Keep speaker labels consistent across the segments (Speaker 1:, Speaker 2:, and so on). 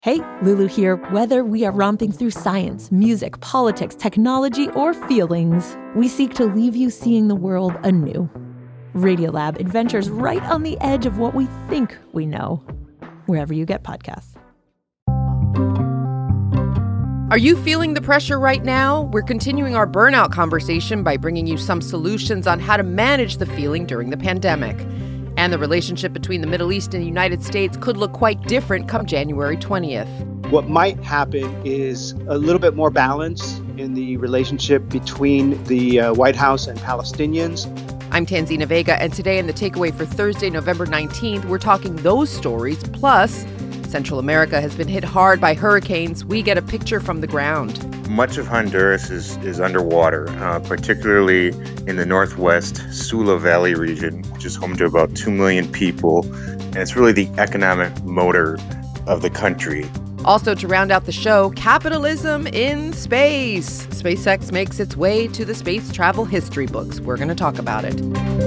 Speaker 1: Hey, Lulu here. Whether we are romping through science, music, politics, technology, or feelings, we seek to leave you seeing the world anew. Radiolab adventures right on the edge of what we think we know, wherever you get podcasts.
Speaker 2: Are you feeling the pressure right now? We're continuing our burnout conversation by bringing you some solutions on how to manage the feeling during the pandemic. And the relationship between the Middle East and the United States could look quite different come January 20th.
Speaker 3: What might happen is a little bit more balance in the relationship between the White House and Palestinians.
Speaker 2: I'm Tanzina Vega, and today in the Takeaway for Thursday, November 19th, we're talking those stories, plus Central America has been hit hard by hurricanes. We get a picture from the ground.
Speaker 4: Much of Honduras is underwater, particularly in the northwest Sula Valley region, which is home to about 2 million people. And it's really the economic motor of the country.
Speaker 2: Also, to round out the show, capitalism in space. SpaceX makes its way to the space travel history books. We're going to talk about it.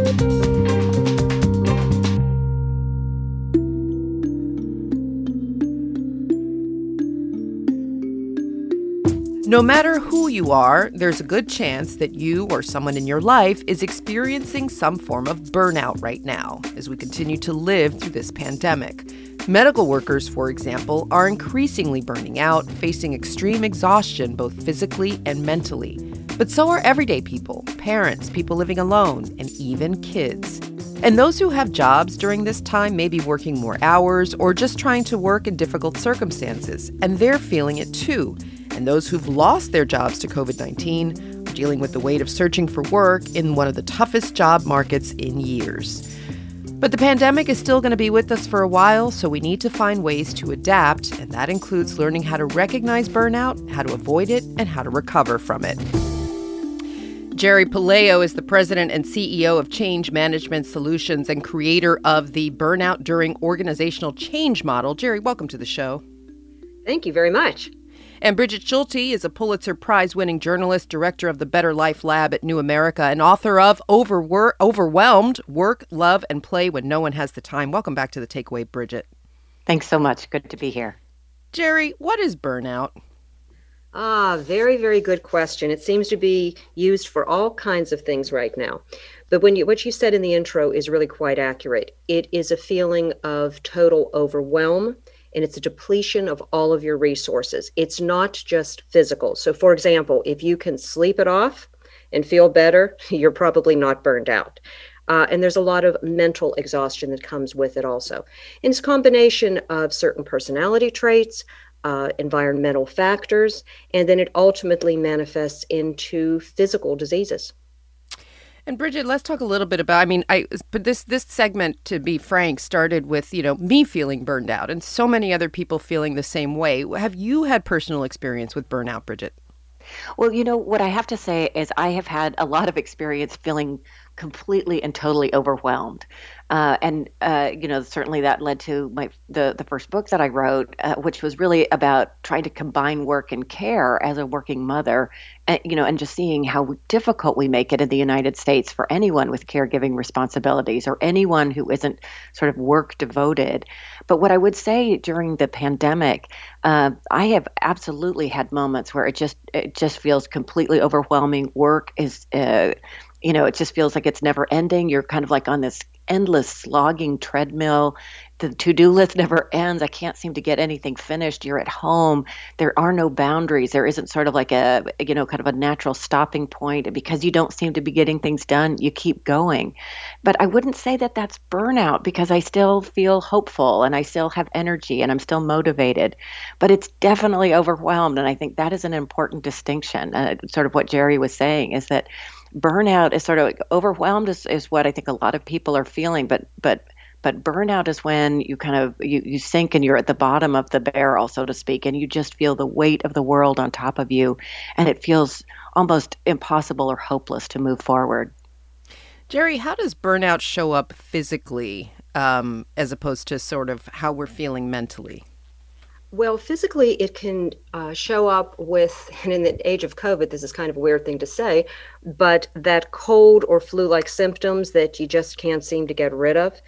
Speaker 2: No matter who you are, there's a good chance that you or someone in your life is experiencing some form of burnout right now as we continue to live through this pandemic. Medical workers, for example, are increasingly burning out, facing extreme exhaustion both physically and mentally. But so are everyday people, parents, people living alone, and even kids. And those who have jobs during this time may be working more hours or just trying to work in difficult circumstances, and they're feeling it too. And those who've lost their jobs to COVID-19 are dealing with the weight of searching for work in one of the toughest job markets in years. But the pandemic is still going to be with us for a while, so we need to find ways to adapt, and that includes learning how to recognize burnout, how to avoid it, and how to recover from it. Jerry Pelayo is the president and CEO of Change Management Solutions and creator of the Burnout During Organizational Change model. Jerry, welcome to the show.
Speaker 5: Thank you very much.
Speaker 2: And Bridget Schulte is a Pulitzer Prize-winning journalist, director of the Better Life Lab at New America, and author of Overwhelmed, Work, Love, and Play When No One Has the Time. Welcome back to The Takeaway, Bridget.
Speaker 6: Thanks so much. Good to be here.
Speaker 2: Jerry, what is burnout?
Speaker 5: Very, very good question. It seems to be used for all kinds of things right now. But what you said in the intro is really quite accurate. It is a feeling of total overwhelm, and it's a depletion of all of your resources. It's not just physical. So for example, if you can sleep it off and feel better, you're probably not burned out. And there's a lot of mental exhaustion that comes with it also. And it's a combination of certain personality traits, environmental factors, and then it ultimately manifests into physical diseases.
Speaker 2: And Bridget, let's talk a little bit about, but this segment, to be frank, started with, me feeling burned out and so many other people feeling the same way. Have you had personal experience with burnout, Bridget?
Speaker 6: Well, what I have to say is I have had a lot of experience feeling completely and totally overwhelmed. Certainly that led to the first book that I wrote, which was really about trying to combine work and care as a working mother, and just seeing how difficult we make it in the United States for anyone with caregiving responsibilities or anyone who isn't sort of work devoted. But what I would say during the pandemic, I have absolutely had moments where it just feels completely overwhelming. Work is it just feels like it's never ending. You're kind of like on this endless slogging treadmill. The to-do list never ends. I can't seem to get anything finished. You're at home. There are no boundaries. There isn't sort of like kind of a natural stopping point. Because you don't seem to be getting things done, you keep going. But I wouldn't say that that's burnout, because I still feel hopeful and I still have energy and I'm still motivated. But it's definitely overwhelmed. And I think that is an important distinction. Sort of what Jerry was saying is that burnout is sort of overwhelmed is what I think a lot of people are feeling, but burnout is when you kind of you sink and you're at the bottom of the barrel, so to speak, and you just feel the weight of the world on top of you, and it feels almost impossible or hopeless to move forward.
Speaker 2: Jerry, how does burnout show up physically as opposed to sort of how we're feeling mentally?
Speaker 5: Well, physically, it can show up with, and in the age of COVID, this is kind of a weird thing to say, but that cold or flu-like symptoms that you just can't seem to get rid of.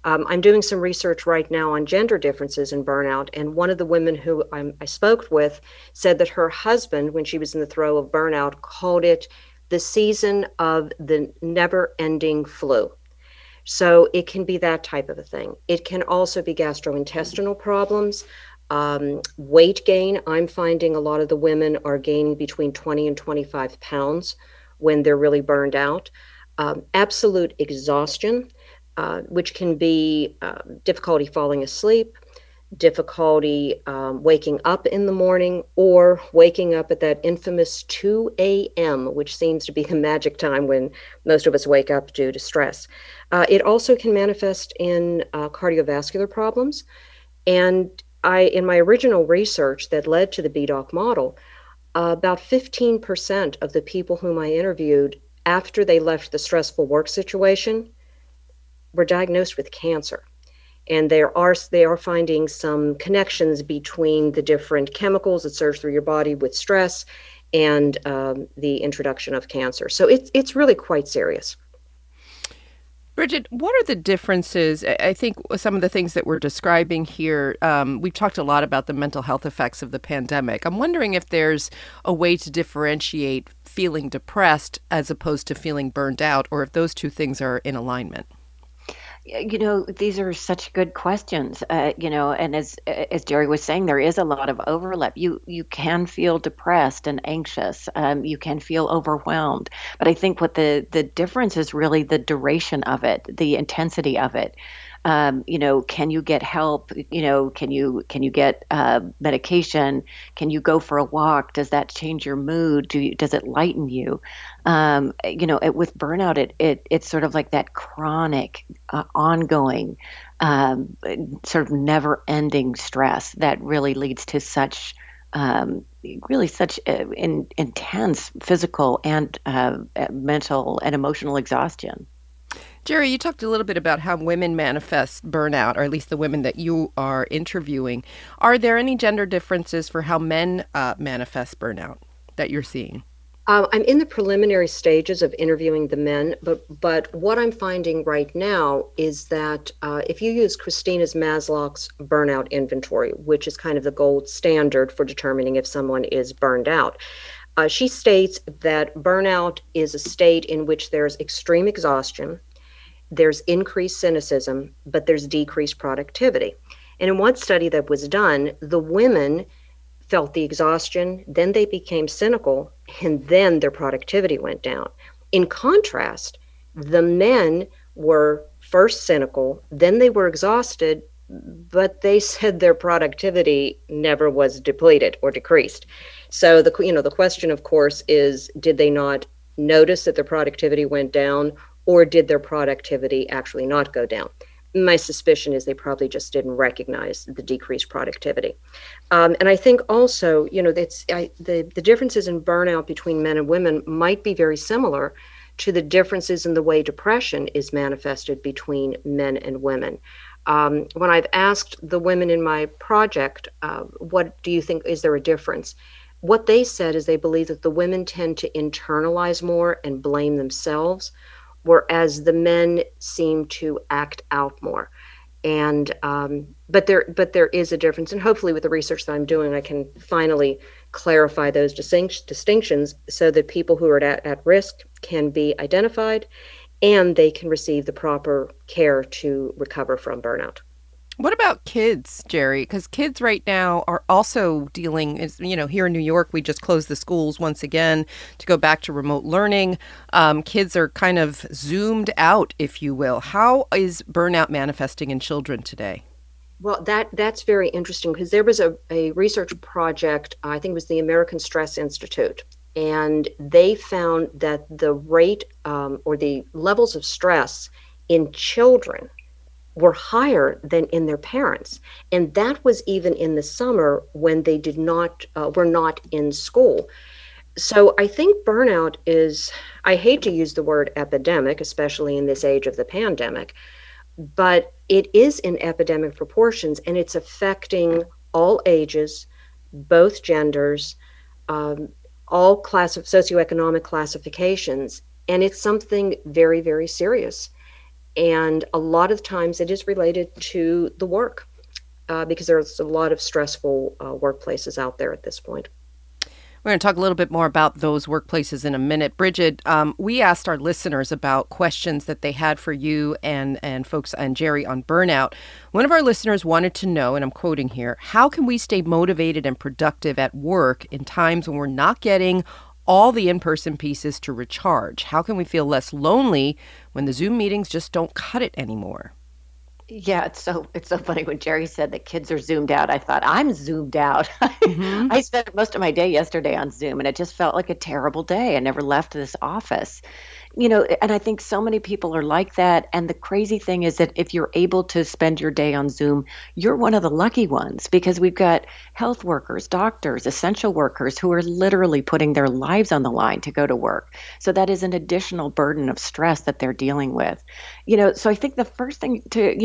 Speaker 5: I'm doing some research right now on gender differences in burnout, and one of the women who I spoke with said that her husband, when she was in the throes of burnout, called it the season of the never-ending flu. So it can be that type of a thing. It can also be gastrointestinal problems, weight gain. I'm finding a lot of the women are gaining between 20 and 25 pounds when they're really burned out. Absolute exhaustion, which can be difficulty falling asleep, difficulty waking up in the morning, or waking up at that infamous 2 a.m., which seems to be the magic time when most of us wake up due to stress. It also can manifest in cardiovascular problems. And in my original research that led to the BDOC model, about 15% of the people whom I interviewed after they left the stressful work situation were diagnosed with cancer. And they are finding some connections between the different chemicals that surge through your body with stress and the introduction of cancer. So it's really quite serious.
Speaker 2: Bridget, what are the differences? I think some of the things that we're describing here, we've talked a lot about the mental health effects of the pandemic. I'm wondering if there's a way to differentiate feeling depressed as opposed to feeling burned out, or if those two things are in alignment.
Speaker 6: These are such good questions, and as Jerry was saying, there is a lot of overlap. You can feel depressed and anxious. You can feel overwhelmed. But I think what the difference is really the duration of it, the intensity of it. Can you get help? Can you get medication? Can you go for a walk? Does that change your mood? Does it lighten you? With burnout, it's sort of like that chronic, ongoing, sort of never-ending stress that really leads to such intense physical and mental and emotional exhaustion.
Speaker 2: Jerry, you talked a little bit about how women manifest burnout, or at least the women that you are interviewing. Are there any gender differences for how men manifest burnout that you're seeing?
Speaker 5: I'm in the preliminary stages of interviewing the men, but what I'm finding right now is that if you use Christina Maslach's burnout inventory, which is kind of the gold standard for determining if someone is burned out, she states that burnout is a state in which there's extreme exhaustion, there's increased cynicism, but there's decreased productivity. And in one study that was done, the women felt the exhaustion, then they became cynical, and then their productivity went down. In contrast, the men were first cynical, then they were exhausted, but they said their productivity never was depleted or decreased. So the question, of course, is, did they not notice that their productivity went down, or did their productivity actually not go down? My suspicion is they probably just didn't recognize the decreased productivity. And I think also, the differences in burnout between men and women might be very similar to the differences in the way depression is manifested between men and women. When I've asked the women in my project, what do you think, is there a difference? What they said is they believe that the women tend to internalize more and blame themselves, whereas the men seem to act out more. And but there is a difference, and hopefully with the research that I'm doing, I can finally clarify those distinctions so that people who are at risk can be identified and they can receive the proper care to recover from burnout.
Speaker 2: What about kids, Jerry? Because kids right now are also dealing, here in New York, we just closed the schools once again to go back to remote learning. Kids are kind of zoomed out, if you will. How is burnout manifesting in children today?
Speaker 5: Well, that's very interesting, because there was a research project, I think it was the American Stress Institute, and they found that the rate or the levels of stress in children were higher than in their parents. And that was even in the summer when they were not in school. So I think burnout is, I hate to use the word epidemic, especially in this age of the pandemic, but it is in epidemic proportions, and it's affecting all ages, both genders, all socioeconomic classifications. And it's something very, very serious. And a lot of times it is related to the work because there's a lot of stressful workplaces out there at this point.
Speaker 2: We're going to talk a little bit more about those workplaces in a minute. Bridget, we asked our listeners about questions that they had for you and folks and Jerry on burnout. One of our listeners wanted to know, and I'm quoting here, how can we stay motivated and productive at work in times when we're not getting all the in-person pieces to recharge? How can we feel less lonely when the Zoom meetings just don't cut it anymore?
Speaker 6: Yeah, it's so funny when Jerry said that kids are zoomed out. I thought, I'm zoomed out. I spent most of my day yesterday on Zoom, and it just felt like a terrible day. I never left this office. And I think so many people are like that. And the crazy thing is that if you're able to spend your day on Zoom, you're one of the lucky ones, because we've got health workers, doctors, essential workers who are literally putting their lives on the line to go to work. So that is an additional burden of stress that they're dealing with. So I think the first thing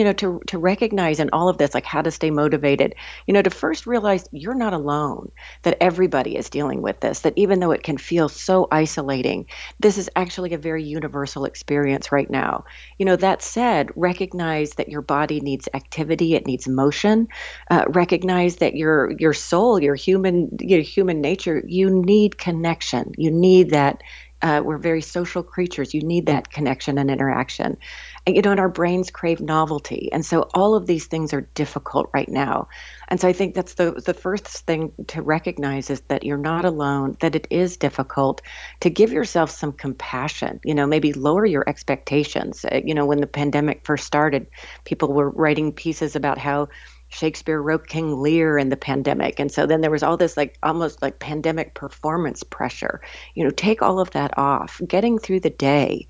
Speaker 6: to recognize in all of this, like how to stay motivated, to first realize you're not alone, that everybody is dealing with this, that even though it can feel so isolating, this is actually a very universal experience right now. That said, recognize that your body needs activity, it needs motion. Recognize that your soul, your human nature, you need connection. You need that. We're very social creatures. You need that connection and interaction. And our brains crave novelty. And so all of these things are difficult right now. And so I think that's the first thing to recognize, is that you're not alone, that it is difficult, to give yourself some compassion, maybe lower your expectations. When the pandemic first started, people were writing pieces about how Shakespeare wrote King Lear in the pandemic. And so then there was all this almost like pandemic performance pressure. Take all of that off. Getting through the day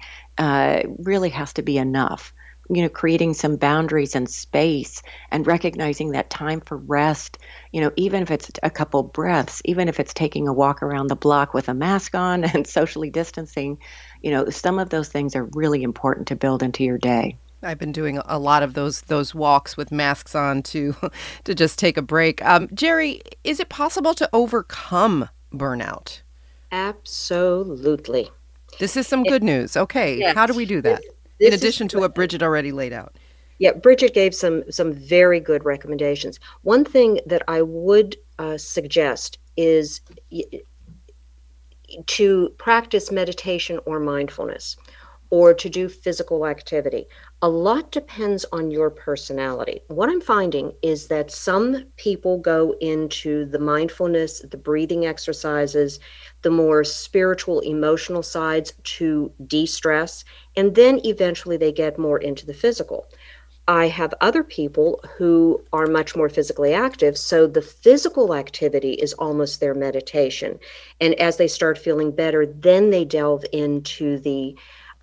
Speaker 6: really has to be enough. Creating some boundaries and space, and recognizing that time for rest, even if it's a couple breaths, even if it's taking a walk around the block with a mask on and socially distancing, some of those things are really important to build into your day.
Speaker 2: I've been doing a lot of those walks with masks on to just take a break. Jerry, is it possible to overcome burnout?
Speaker 5: Absolutely.
Speaker 2: This is some good news. Okay,
Speaker 5: yes.
Speaker 2: How do we do that? In addition to what Bridget already laid out.
Speaker 5: Yeah, Bridget gave some very good recommendations. One thing that I would suggest is to practice meditation or mindfulness, or to do physical activity. A lot depends on your personality. What I'm finding is that some people go into the mindfulness, the breathing exercises, the more spiritual, emotional sides to de-stress, and then eventually they get more into the physical. I have other people who are much more physically active, so the physical activity is almost their meditation. And as they start feeling better, then they delve into the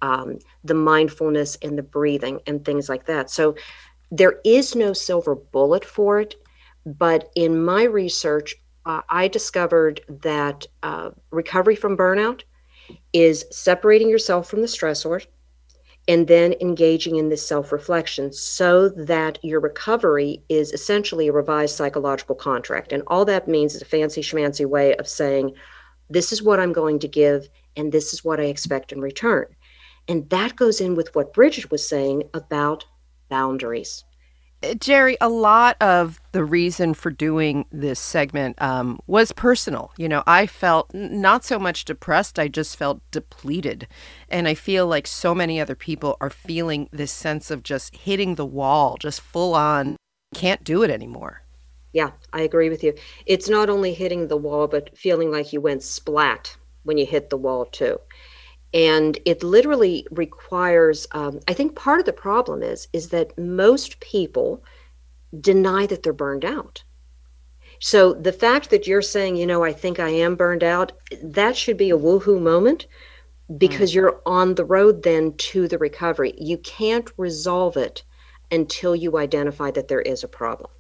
Speaker 5: mindfulness and the breathing and things like that. So there is no silver bullet for it, but in my research, I discovered that recovery from burnout is separating yourself from the stressor and then engaging in this self-reflection, so that your recovery is essentially a revised psychological contract. And all that means is a fancy schmancy way of saying, this is what I'm going to give, and this is what I expect in return. And that goes in with what Bridget was saying about boundaries.
Speaker 2: Jerry, a lot of the reason for doing this segment was personal. I felt not so much depressed, I just felt depleted. And I feel like so many other people are feeling this sense of just hitting the wall, just full on, can't do it anymore.
Speaker 5: Yeah, I agree with you. It's not only hitting the wall, but feeling like you went splat when you hit the wall too. And it literally requires, I think part of the problem is that most people deny that they're burned out. So the fact that you're saying, I think I am burned out, that should be a woohoo moment, because you're on the road then to the recovery. You can't resolve it until you identify that there is a problem.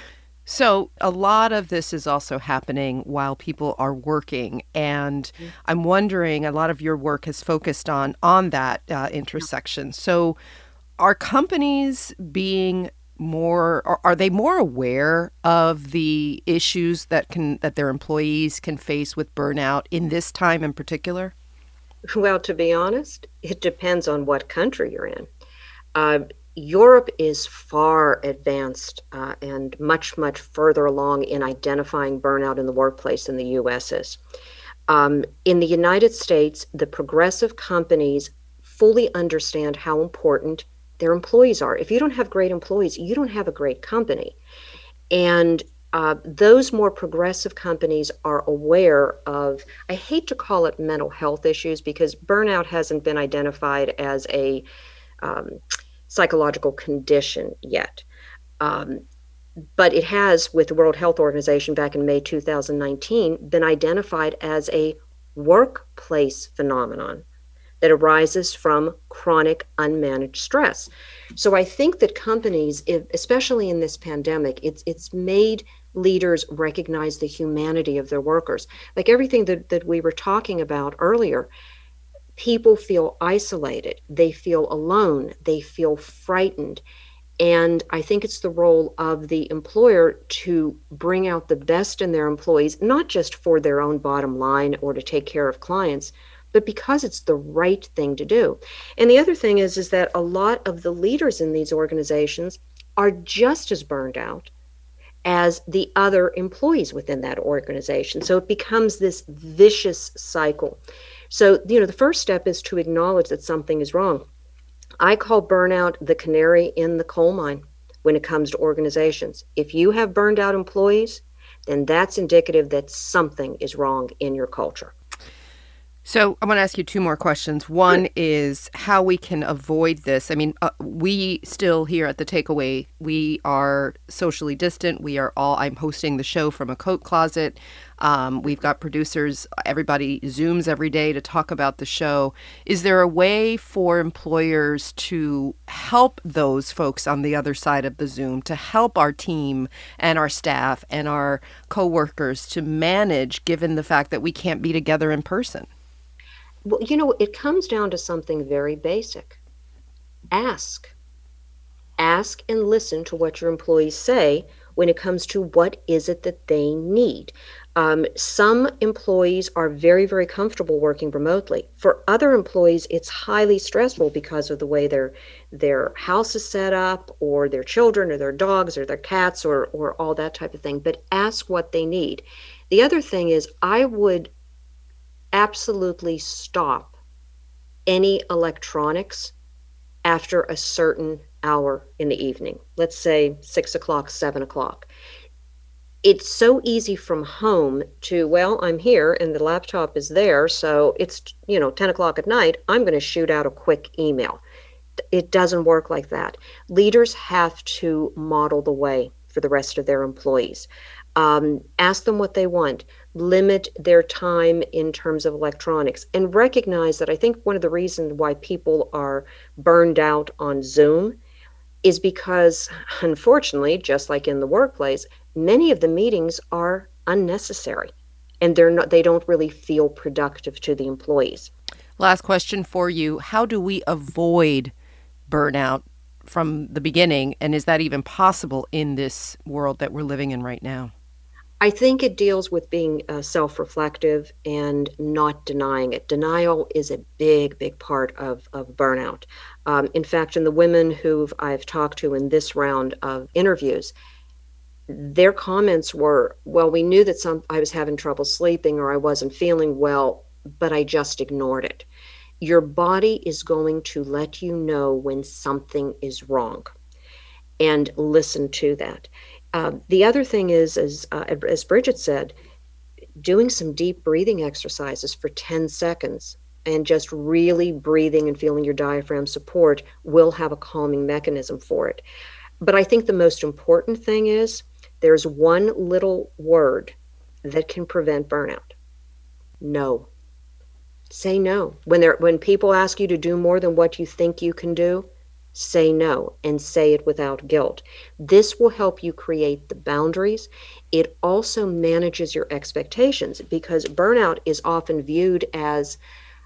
Speaker 2: So a lot of this is also happening while people are working. And I'm wondering, a lot of your work has focused on that intersection. So are companies being more, or are they more aware of the issues that their employees can face with burnout in this time in particular?
Speaker 5: Well, to be honest, it depends on what country you're in. Europe is far advanced and much, much further along in identifying burnout in the workplace than the U.S. is. In the United States, the progressive companies fully understand how important their employees are. If you don't have great employees, you don't have a great company. And those more progressive companies are aware of, I hate to call it mental health issues because burnout hasn't been identified as a psychological condition yet. But it has, with the World Health Organization back in May 2019, been identified as a workplace phenomenon that arises from chronic unmanaged stress. So I think that companies, especially in this pandemic, it's made leaders recognize the humanity of their workers. Like everything that we were talking about earlier, people feel isolated, they feel alone, they feel frightened. And I think it's the role of the employer to bring out the best in their employees, not just for their own bottom line or to take care of clients, but because it's the right thing to do. And the other thing is that a lot of the leaders in these organizations are just as burned out as the other employees within that organization. So it becomes this vicious cycle. So, the first step is to acknowledge that something is wrong. I call burnout the canary in the coal mine when it comes to organizations. If you have burned out employees, then that's indicative that something is wrong in your culture.
Speaker 2: So I want to ask you two more questions. One is how we can avoid this. I mean, we still here at The Takeaway, we are socially distant. I'm hosting the show from a coat closet. We've got producers. Everybody Zooms every day to talk about the show. Is there a way for employers to help those folks on the other side of the Zoom, to help our team and our staff and our coworkers to manage, given the fact that we can't be together in person?
Speaker 5: Well, it comes down to something very basic. Ask and listen to what your employees say when it comes to what is it that they need. Some employees are very, very comfortable working remotely. For other employees, it's highly stressful because of the way their house is set up, or their children or their dogs or their cats or all that type of thing. But ask what they need. The other thing is I would absolutely stop any electronics after a certain hour in the evening. Let's say 6 o'clock, 7 o'clock. It's so easy from home to, well, I'm here and the laptop is there, so it's 10 o'clock at night, I'm going to shoot out a quick email. It doesn't work like that. Leaders have to model the way for the rest of their employees. Ask them what they want, limit their time in terms of electronics, and recognize that I think one of the reasons why people are burned out on Zoom is because, unfortunately, just like in the workplace, many of the meetings are unnecessary and they don't really feel productive to the employees.
Speaker 2: Last question for you. How do we avoid burnout from the beginning? And is that even possible in this world that we're living in right now?
Speaker 5: I think it deals with being self-reflective and not denying it. Denial is a big, big part of burnout. In fact, in the women who I've talked to in this round of interviews, their comments were, well, we knew that I was having trouble sleeping or I wasn't feeling well, but I just ignored it. Your body is going to let you know when something is wrong, and listen to that. The other thing is, as Bridget said, doing some deep breathing exercises for 10 seconds and just really breathing and feeling your diaphragm support will have a calming mechanism for it. But I think the most important thing is there's one little word that can prevent burnout. No. Say no. When people ask you to do more than what you think you can do, say no, and say it without guilt. This will help you create the boundaries. It also manages your expectations, because burnout is often viewed as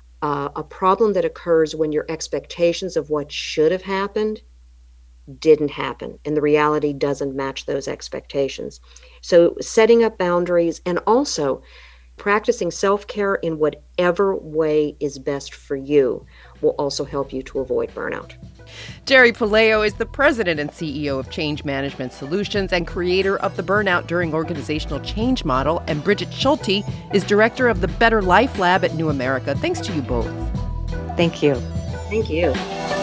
Speaker 5: a problem that occurs when your expectations of what should have happened didn't happen, and the reality doesn't match those expectations. So setting up boundaries and also practicing self-care in whatever way is best for you will also help you to avoid burnout.
Speaker 2: Jerry Puleo is the president and CEO of Change Management Solutions and creator of the Burnout During Organizational Change model. And Bridget Schulte is director of the Better Life Lab at New America. Thanks to you both.
Speaker 6: Thank you.
Speaker 5: Thank you.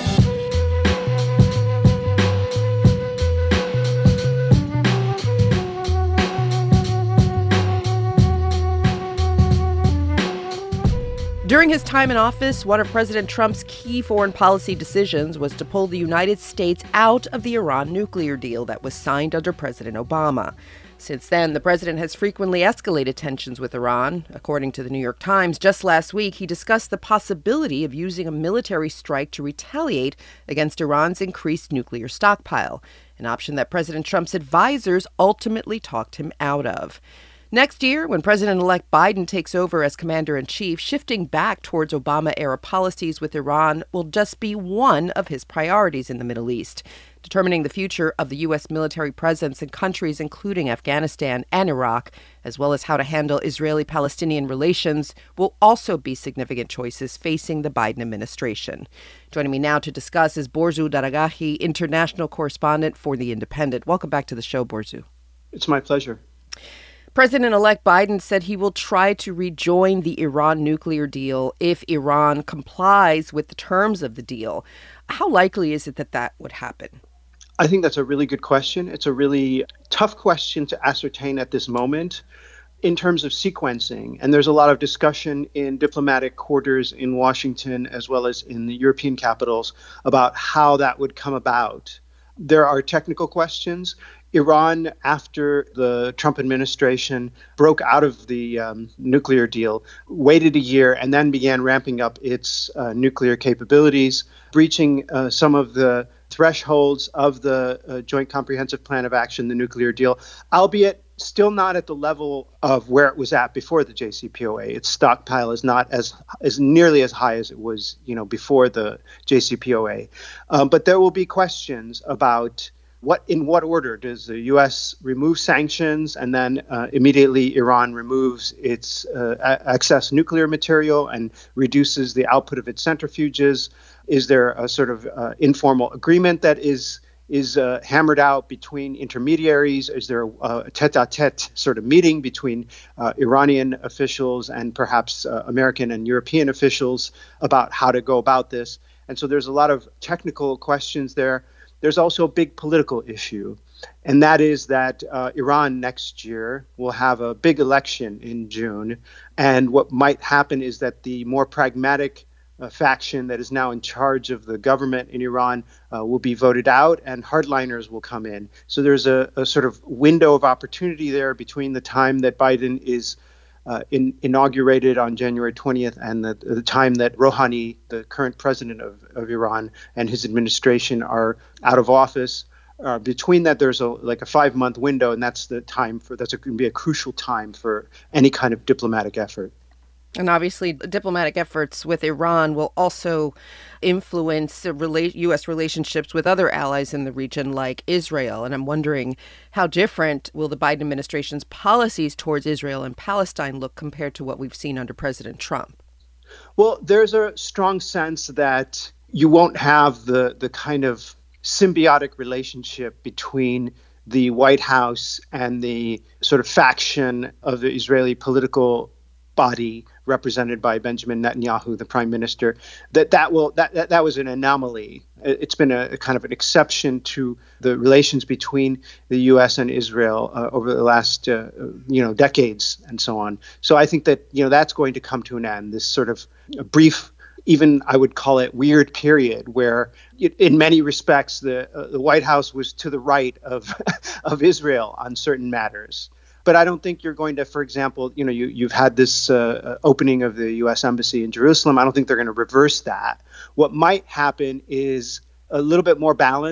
Speaker 2: During his time in office, one of President Trump's key foreign policy decisions was to pull the United States out of the Iran nuclear deal that was signed under President Obama. Since then, the president has frequently escalated tensions with Iran. According to the New York Times, just last week, he discussed the possibility of using a military strike to retaliate against Iran's increased nuclear stockpile, an option that President Trump's advisors ultimately talked him out of. Next year, when President-elect Biden takes over as commander-in-chief, shifting back towards Obama-era policies with Iran will just be one of his priorities in the Middle East. Determining the future of the U.S. military presence in countries including Afghanistan and Iraq, as well as how to handle Israeli-Palestinian relations, will also be significant choices facing the Biden administration. Joining me now to discuss is Borzu Daragahi, international correspondent for The Independent. Welcome back to the show, Borzu.
Speaker 3: It's my pleasure.
Speaker 2: President-elect Biden said he will try to rejoin the Iran nuclear deal if Iran complies with the terms of the deal. How likely is it that that would happen?
Speaker 3: I think that's a really good question. It's a really tough question to ascertain at this moment in terms of sequencing. And there's a lot of discussion in diplomatic quarters in Washington as well as in the European capitals about how that would come about. There are technical questions. Iran, after the Trump administration broke out of the nuclear deal, waited a year and then began ramping up its nuclear capabilities, breaching some of the thresholds of the Joint Comprehensive Plan of Action, the nuclear deal, albeit still not at the level of where it was at before the JCPOA. Its stockpile is not as nearly as high as it was, before the JCPOA. But there will be questions about in what order does the U.S. remove sanctions and then immediately Iran removes its excess nuclear material and reduces the output of its centrifuges? Is there a sort of informal agreement that is hammered out between intermediaries? Is there a tete-a-tete sort of meeting between Iranian officials and perhaps American and European officials about how to go about this? And so there's a lot of technical questions there. There's also a big political issue, and that is that Iran next year will have a big election in June. And what might happen is that the more pragmatic faction that is now in charge of the government in Iran will be voted out and hardliners will come in. So there's a sort of window of opportunity there between the time that Biden is inaugurated on January 20th and the time that Rouhani, the current president of Iran, and his administration are out of office. Between that, there's a 5-month window, and that's going to be a crucial time for any kind of diplomatic effort.
Speaker 2: And obviously, diplomatic efforts with Iran will also influence U.S. relationships with other allies in the region like Israel. And I'm wondering, how different will the Biden administration's policies towards Israel and Palestine look compared to what we've seen under President Trump?
Speaker 3: Well, there's a strong sense that you won't have the kind of symbiotic relationship between the White House and the sort of faction of the Israeli political body represented by Benjamin Netanyahu, the prime minister, that was an anomaly. It's been a kind of an exception to the relations between the U.S. and Israel over the last, decades and so on. So I think that, that's going to come to an end, this sort of brief, even I would call it weird period where in many respects, the White House was to the right of Israel on certain matters. But I don't think you're going to, for example, you've had this opening of the U.S. Embassy in Jerusalem. I don't think they're going to reverse that. What might happen is a little bit more balance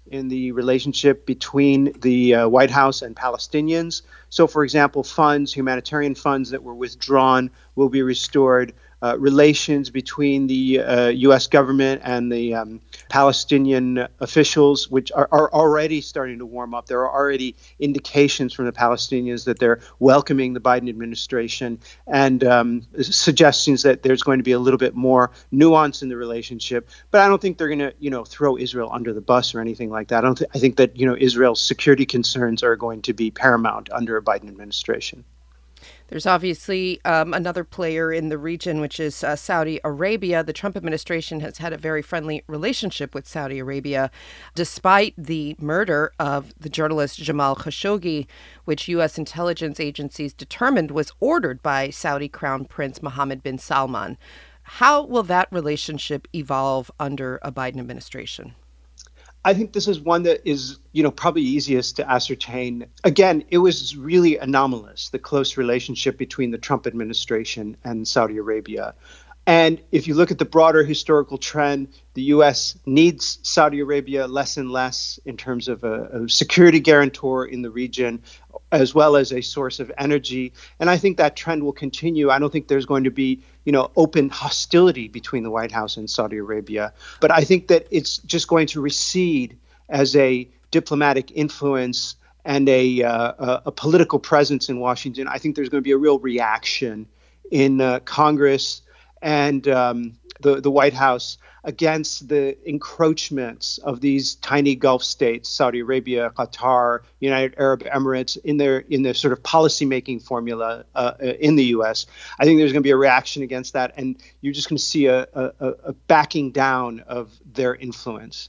Speaker 3: in the relationship between the White House and Palestinians. So, for example, humanitarian funds that were withdrawn will be restored. Relations between the U.S. government and the Palestinian officials, which are already starting to warm up. There are already indications from the Palestinians that they're welcoming the Biden administration, and suggestions that there's going to be a little bit more nuance in the relationship. But I don't think they're going to, throw Israel under the bus or anything like that. I think that, Israel's security concerns are going to be paramount under a Biden administration.
Speaker 2: There's obviously another player in the region, which is Saudi Arabia. The Trump administration has had a very friendly relationship with Saudi Arabia, despite the murder of the journalist Jamal Khashoggi, which U.S. intelligence agencies determined was ordered by Saudi Crown Prince Mohammed bin Salman. How will that relationship evolve under a Biden administration?
Speaker 3: I think this is one that is, probably easiest to ascertain. Again, it was really anomalous, the close relationship between the Trump administration and Saudi Arabia. And if you look at the broader historical trend, the U.S. needs Saudi Arabia less and less in terms of a security guarantor in the region, as well as a source of energy. And I think that trend will continue. I don't think there's going to be, open hostility between the White House and Saudi Arabia. But I think that it's just going to recede as a diplomatic influence and a political presence in Washington. I think there's going to be a real reaction in Congress and the White House against the encroachments of these tiny Gulf states, Saudi Arabia, Qatar, United Arab Emirates, in their sort of policymaking formula in the U.S. I think there's going to be a reaction against that, and you're just going to see a backing down of their influence.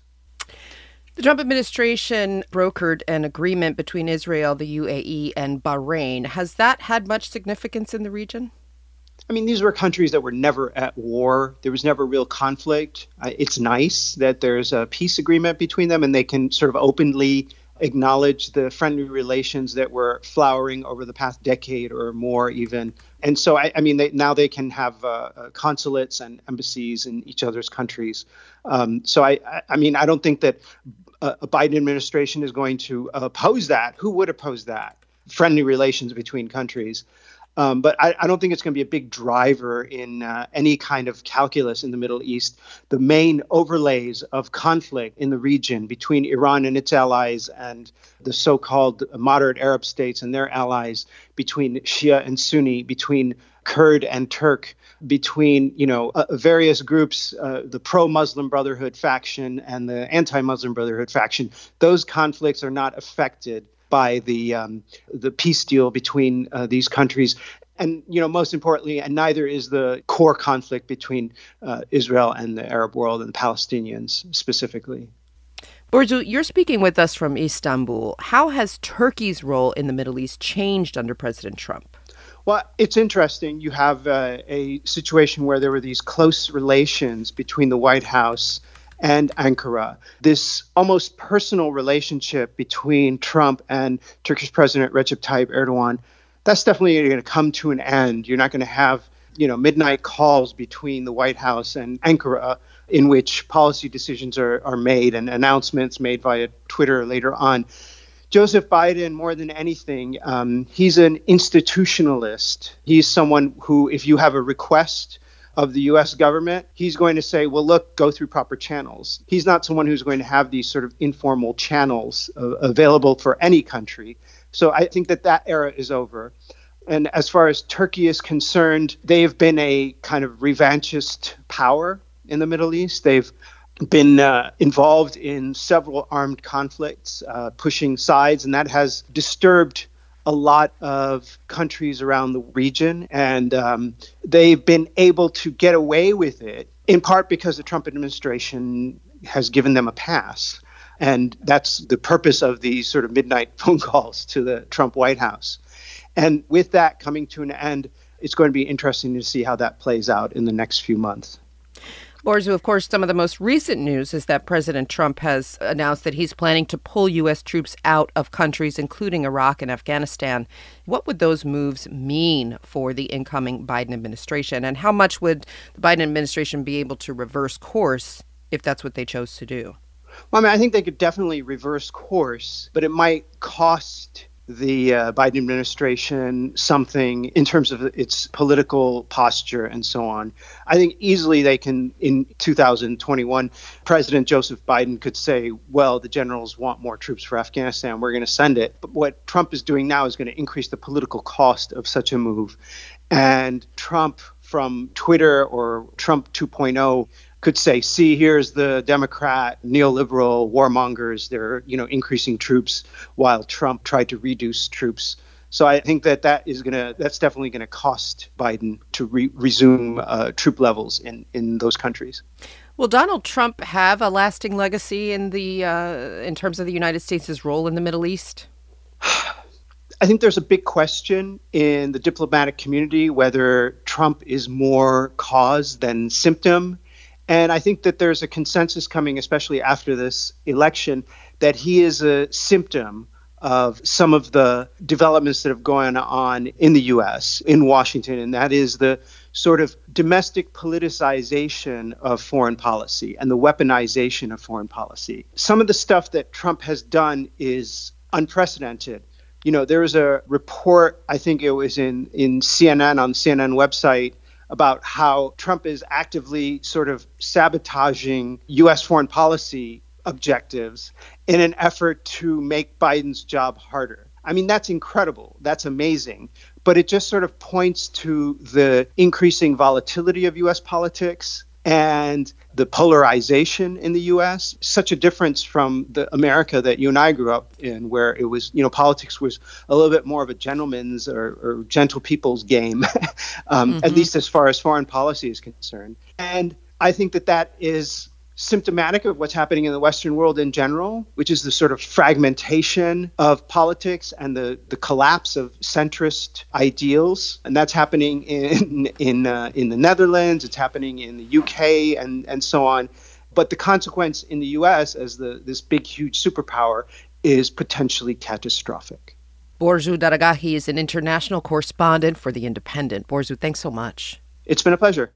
Speaker 2: The Trump administration brokered an agreement between Israel, the UAE, and Bahrain. Has that had much significance in the region?
Speaker 3: I mean, these were countries that were never at war. There was never real conflict. It's nice that there's a peace agreement between them and they can sort of openly acknowledge the friendly relations that were flowering over the past decade or more even. And so, now they can have consulates and embassies in each other's countries. So I don't think that a Biden administration is going to oppose that. Who would oppose that? Friendly relations between countries. But I don't think it's going to be a big driver in any kind of calculus in the Middle East. The main overlays of conflict in the region between Iran and its allies and the so-called moderate Arab states and their allies, between Shia and Sunni, between Kurd and Turk, between various groups, the pro-Muslim Brotherhood faction and the anti-Muslim Brotherhood faction, those conflicts are not affected by the peace deal between these countries. And, most importantly, and neither is the core conflict between Israel and the Arab world and the Palestinians specifically.
Speaker 2: Burcu, you're speaking with us from Istanbul. How has Turkey's role in the Middle East changed under President Trump?
Speaker 3: Well, it's interesting. You have a situation where there were these close relations between the White House and Ankara. This almost personal relationship between Trump and Turkish President Recep Tayyip Erdogan, that's definitely going to come to an end. You're not going to have, midnight calls between the White House and Ankara in which policy decisions are made and announcements made via Twitter later on. Joseph Biden, more than anything, he's an institutionalist. He's someone who, if you have a request of the U.S. government, he's going to say, well, look, go through proper channels. He's not someone who's going to have these sort of informal channels available for any country. So I think that era is over. And as far as Turkey is concerned, they've been a kind of revanchist power in the Middle East. They've been involved in several armed conflicts, pushing sides, and that has disturbed a lot of countries around the region, and they've been able to get away with it, in part because the Trump administration has given them a pass. And that's the purpose of these sort of midnight phone calls to the Trump White House. And with that coming to an end, it's going to be interesting to see how that plays out in the next few months.
Speaker 2: Burcu, of course, some of the most recent news is that President Trump has announced that he's planning to pull U.S. troops out of countries, including Iraq and Afghanistan. What would those moves mean for the incoming Biden administration? And how much would the Biden administration be able to reverse course if that's what they chose to do?
Speaker 3: Well, I mean, I think they could definitely reverse course, but it might cost the Biden administration something in terms of its political posture and so on. I think easily they can, in 2021, President Joseph Biden could say, well, the generals want more troops for Afghanistan, we're going to send it. But what Trump is doing now is going to increase the political cost of such a move. And Trump from Twitter or Trump 2.0 could say, see, here's the Democrat neoliberal warmongers. They're, increasing troops while Trump tried to reduce troops. So I think that's definitely going to cost Biden to resume troop levels in those countries.
Speaker 2: Will Donald Trump have a lasting legacy in terms of the United States' role in the Middle East?
Speaker 3: I think there's a big question in the diplomatic community whether Trump is more cause than symptom. And I think that there's a consensus coming, especially after this election, that he is a symptom of some of the developments that have gone on in the U.S., in Washington, and that is the sort of domestic politicization of foreign policy and the weaponization of foreign policy. Some of the stuff that Trump has done is unprecedented. There was a report, I think it was in CNN, on the CNN website, about how Trump is actively sort of sabotaging U.S. foreign policy objectives in an effort to make Biden's job harder. I mean, that's incredible. That's amazing. But it just sort of points to the increasing volatility of U.S. politics and the polarization in the U.S., such a difference from the America that you and I grew up in, where it was, politics was a little bit more of a gentleman's or gentle people's game, at least as far as foreign policy is concerned. And I think that is symptomatic of what's happening in the Western world in general, which is the sort of fragmentation of politics and the collapse of centrist ideals. And that's happening in the Netherlands, it's happening in the UK and so on. But the consequence in the US as this big, huge superpower is potentially catastrophic.
Speaker 2: Borzu Daragahi is an international correspondent for The Independent. Borzu, thanks so much.
Speaker 3: It's been a pleasure.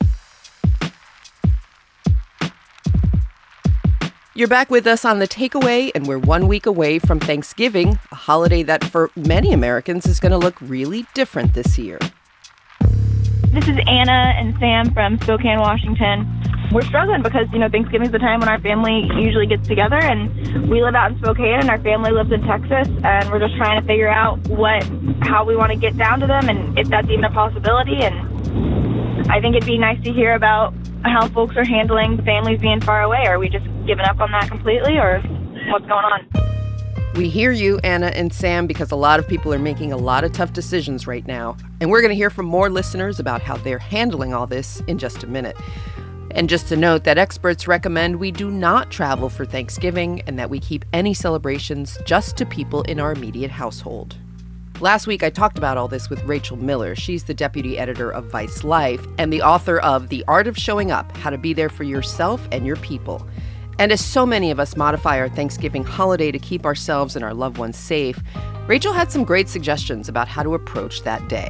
Speaker 2: You're back with us on The Takeaway, and we're 1 week away from Thanksgiving, a holiday that for many Americans is going to look really different this year.
Speaker 7: This is Anna and Sam from Spokane, Washington. We're struggling because, Thanksgiving's the time when our family usually gets together, and we live out in Spokane and our family lives in Texas, and we're just trying to figure out how we want to get down to them and if that's even a possibility. And I think it'd be nice to hear about how folks are handling families being far away. Are we just giving up on that completely, or what's going on?
Speaker 2: We hear you, Anna and Sam, because a lot of people are making a lot of tough decisions right now. And we're going to hear from more listeners about how they're handling all this in just a minute. And just to note that experts recommend we do not travel for Thanksgiving and that we keep any celebrations just to people in our immediate household. Last week, I talked about all this with Rachel Miller. She's the deputy editor of Vice Life and the author of The Art of Showing Up, How to Be There for Yourself and Your People. And as so many of us modify our Thanksgiving holiday to keep ourselves and our loved ones safe, Rachel had some great suggestions about how to approach that day.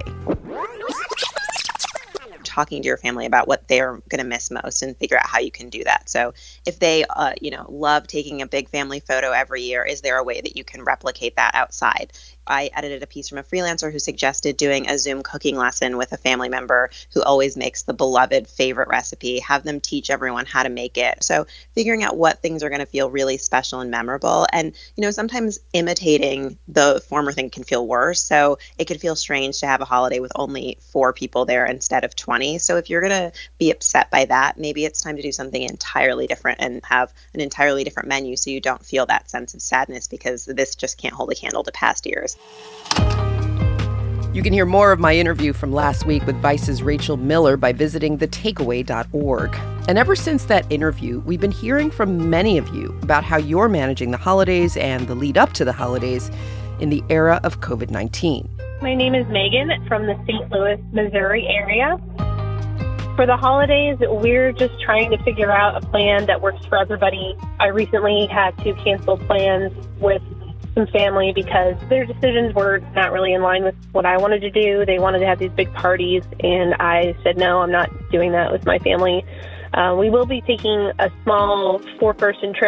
Speaker 8: Talking to your family about what they're going to miss most and figure out how you can do that. So if they, love taking a big family photo every year, is there a way that you can replicate that outside? I edited a piece from a freelancer who suggested doing a Zoom cooking lesson with a family member who always makes the beloved favorite recipe, have them teach everyone how to make it. So figuring out what things are going to feel really special and memorable. And, sometimes imitating the former thing can feel worse. So it could feel strange to have a holiday with only 4 people there instead of 20. So if you're going to be upset by that, maybe it's time to do something entirely different and have an entirely different menu so you don't feel that sense of sadness, because this just can't hold a candle to past years.
Speaker 2: You can hear more of my interview from last week with Vice's Rachel Miller by visiting thetakeaway.org. And ever since that interview, we've been hearing from many of you about how you're managing the holidays and the lead up to the holidays in the era of COVID-19.
Speaker 9: My name is Megan from the St. Louis, Missouri area. For the holidays, we're just trying to figure out a plan that works for everybody. I recently had to cancel plans with some family because their decisions were not really in line with what I wanted to do. They wanted to have these big parties, and I said, no, I'm not doing that with my family. We will be taking a small 4-person trip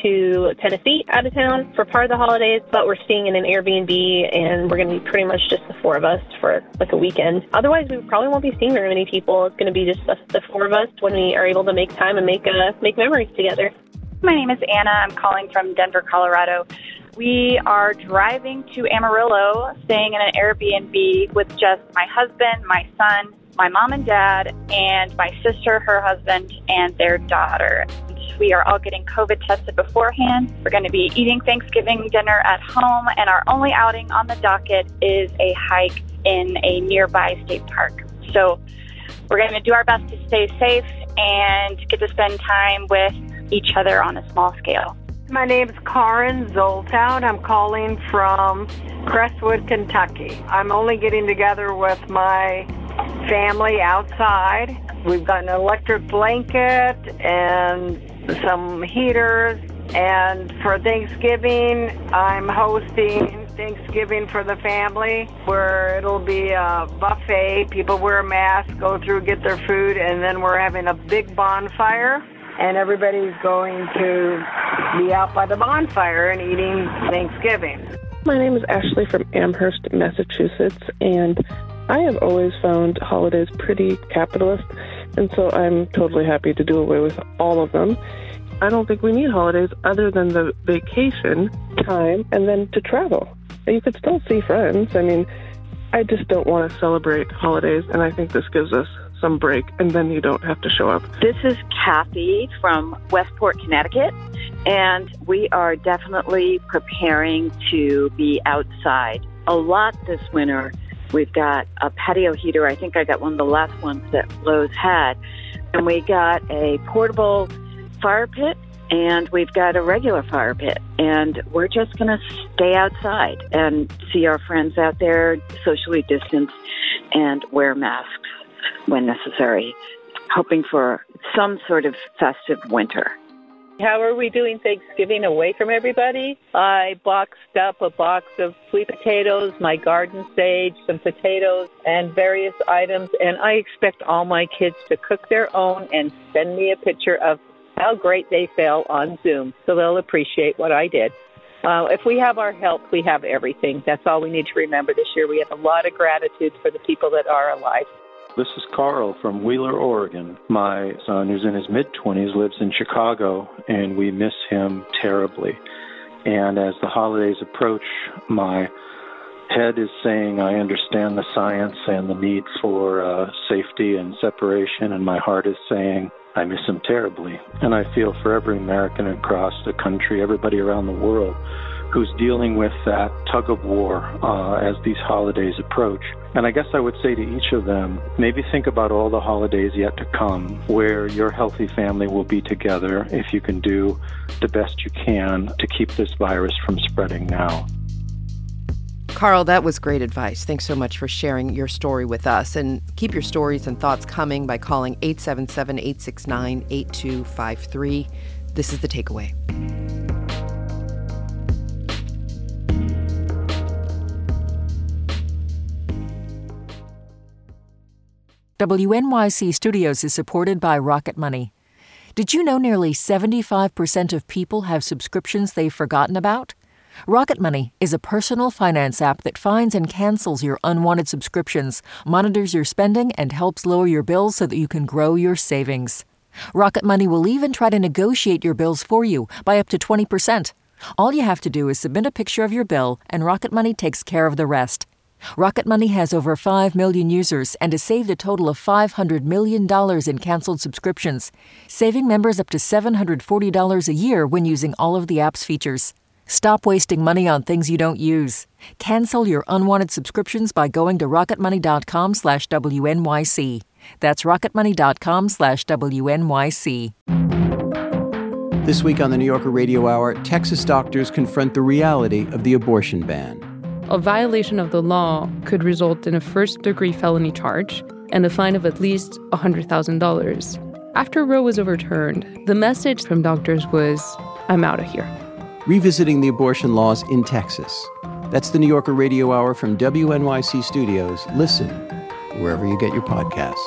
Speaker 9: to Tennessee out of town for part of the holidays, but we're staying in an Airbnb, and we're going to be pretty much just the four of us for like a weekend. Otherwise, we probably won't be seeing very many people. It's going to be just the four of us when we are able to make time and make memories together.
Speaker 10: My name is Anna. I'm calling from Denver, Colorado. We are driving to Amarillo, staying in an Airbnb with just my husband, my son, my mom and dad, and my sister, her husband, and their daughter. We are all getting COVID tested beforehand. We're going to be eating Thanksgiving dinner at home, and our only outing on the docket is a hike in a nearby state park. So we're going to do our best to stay safe and get to spend time with each other on a small scale.
Speaker 11: My name is Karen Zoltown. I'm calling from Crestwood, Kentucky. I'm only getting together with my family outside. We've got an electric blanket and some heaters. And for Thanksgiving, I'm hosting Thanksgiving for the family, where it'll be a buffet. People wear a mask, go through, get their food, and then we're having a big bonfire. And everybody's going to be out by the bonfire and eating Thanksgiving.
Speaker 12: My name is Ashley from Amherst, Massachusetts, and I have always found holidays pretty capitalist, and so I'm totally happy to do away with all of them. I don't think we need holidays other than the vacation time and then to travel. You could still see friends. I mean, I just don't want to celebrate holidays, and I think this gives us some break, and then you don't have to show up.
Speaker 13: This is Kathy from Westport, Connecticut, and we are definitely preparing to be outside a lot this winter. We've got a patio heater. I think I got one of the last ones that Lowe's had, and we got a portable fire pit, and we've got a regular fire pit, and we're just going to stay outside and see our friends out there, socially distance, and wear masks when necessary, hoping for some sort of festive winter.
Speaker 14: How are we doing Thanksgiving away from everybody? I boxed up a box of sweet potatoes, my garden sage, some potatoes, and various items, and I expect all my kids to cook their own and send me a picture of how great they felt on Zoom, so they'll appreciate what I did. If we have our health, we have everything. That's all we need to remember this year. We have a lot of gratitude for the people that are alive.
Speaker 15: This is Carl from Wheeler, Oregon. My son, who's in his mid-20s, lives in Chicago, and we miss him terribly. And as the holidays approach, my head is saying I understand the science and the need for safety and separation, and my heart is saying I miss him terribly. And I feel for every American across the country, everybody around the world, who's dealing with that tug of war as these holidays approach. And I guess I would say to each of them, maybe think about all the holidays yet to come where your healthy family will be together if you can do the best you can to keep this virus from spreading now.
Speaker 2: Carl, that was great advice. Thanks so much for sharing your story with us. And keep your stories and thoughts coming by calling 877-869-8253. This is The Takeaway.
Speaker 16: WNYC Studios is supported by Rocket Money. Did you know nearly 75% of people have subscriptions they've forgotten about? Rocket Money is a personal finance app that finds and cancels your unwanted subscriptions, monitors your spending, and helps lower your bills so that you can grow your savings. Rocket Money will even try to negotiate your bills for you by up to 20%. All you have to do is submit a picture of your bill, and Rocket Money takes care of the rest. Rocket Money has over 5 million users and has saved a total of $500 million in canceled subscriptions, saving members up to $740 a year when using all of the app's features. Stop wasting money on things you don't use. Cancel your unwanted subscriptions by going to rocketmoney.com/WNYC. That's rocketmoney.com/WNYC.
Speaker 17: This week on the New Yorker Radio Hour, Texas doctors confront the reality of the abortion ban.
Speaker 18: A violation of the law could result in a first-degree felony charge and a fine of at least $100,000. After Roe was overturned, the message from doctors was, "I'm out of here."
Speaker 17: Revisiting the abortion laws in Texas. That's the New Yorker Radio Hour from WNYC Studios. Listen wherever you get your podcasts.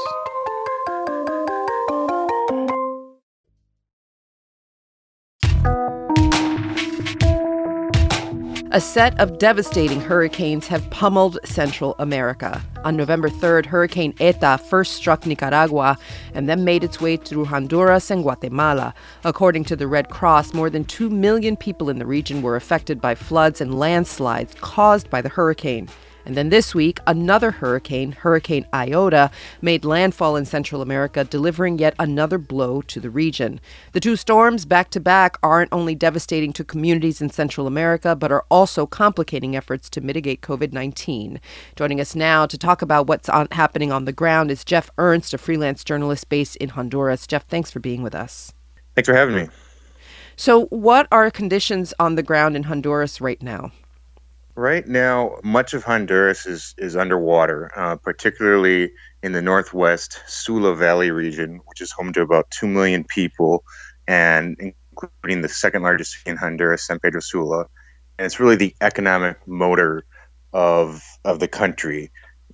Speaker 2: A set of devastating hurricanes have pummeled Central America. On November 3rd, Hurricane Eta first struck Nicaragua and then made its way through Honduras and Guatemala. According to the Red Cross, more than 2 million people in the region were affected by floods and landslides caused by the hurricane. And then this week, another hurricane, Hurricane Iota, made landfall in Central America, delivering yet another blow to the region. The two storms, back to back, aren't only devastating to communities in Central America, but are also complicating efforts to mitigate COVID-19. Joining us now to talk about what's happening on the ground is Jeff Ernst, a freelance journalist based in Honduras. Jeff, thanks for being with us.
Speaker 4: Thanks for having me.
Speaker 2: So what are conditions on the ground in Honduras right now?
Speaker 4: Right now, much of Honduras is underwater, particularly in the northwest Sula Valley region, which is home to about 2 million people, and including the second largest city in Honduras, San Pedro Sula. And it's really the economic motor of the country.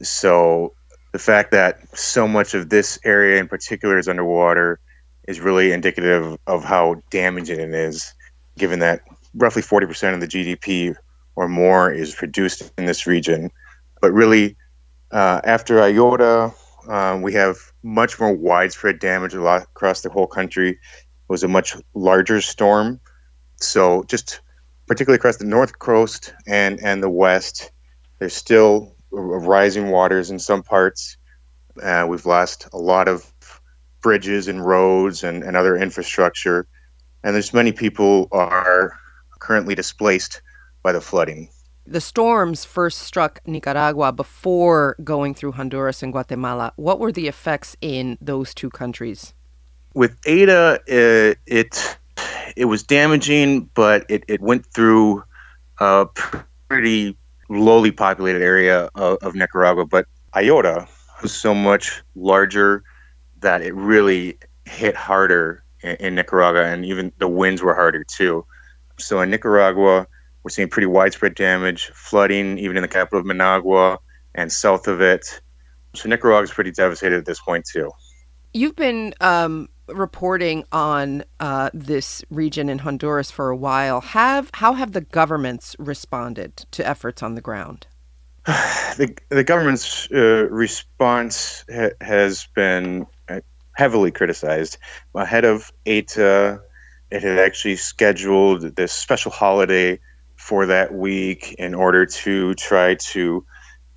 Speaker 4: So the fact that so much of this area in particular is underwater is really indicative of how damaging it is, given that roughly 40% of the GDP or more is produced in this region. But really, after Iota, we have much more widespread damage across the whole country. It was a much larger storm. So just particularly across the north coast and the west, there's still rising waters in some parts. We've lost a lot of bridges and roads and other infrastructure. And there's many people are currently displaced by the flooding.
Speaker 2: The storms first struck Nicaragua before going through Honduras and Guatemala. What were the effects in those two countries?
Speaker 4: With Eta, it was damaging, but it went through a pretty lowly populated area of Nicaragua. But Iota was so much larger that it really hit harder in Nicaragua, and even the winds were harder too. So in Nicaragua, we're seeing pretty widespread damage, flooding, even in the capital of Managua and south of it. So Nicaragua is pretty devastated at this point, too.
Speaker 2: You've been reporting on this region in Honduras for a while. How have the governments responded to efforts on the ground?
Speaker 4: The government's response has been heavily criticized. Ahead of Eta, it had actually scheduled this special holiday for that week in order to try to